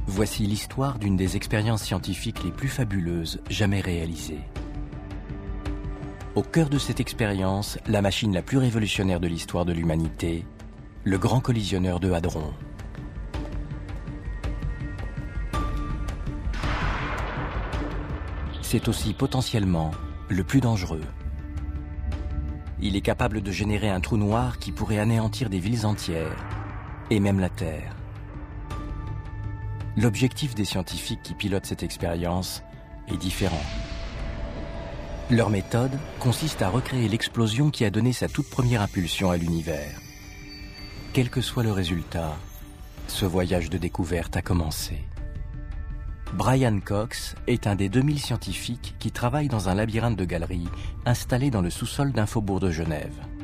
Voici l'histoire d'une des expériences scientifiques les plus fabuleuses jamais réalisées. Au cœur de cette expérience, la machine la plus révolutionnaire de l'histoire de l'humanité, le Grand Collisionneur de Hadron. C'est aussi potentiellement le plus dangereux. Il est capable de générer un trou noir qui pourrait anéantir des villes entières, et même la Terre. L'objectif des scientifiques qui pilotent cette expérience est différent. Leur méthode consiste à recréer l'explosion qui a donné sa toute première impulsion à l'univers. Quel que soit le résultat, ce voyage de découverte a commencé. Brian Cox est un des 2000 scientifiques qui travaillent dans un labyrinthe de galeries installé dans le sous-sol d'un faubourg de Genève.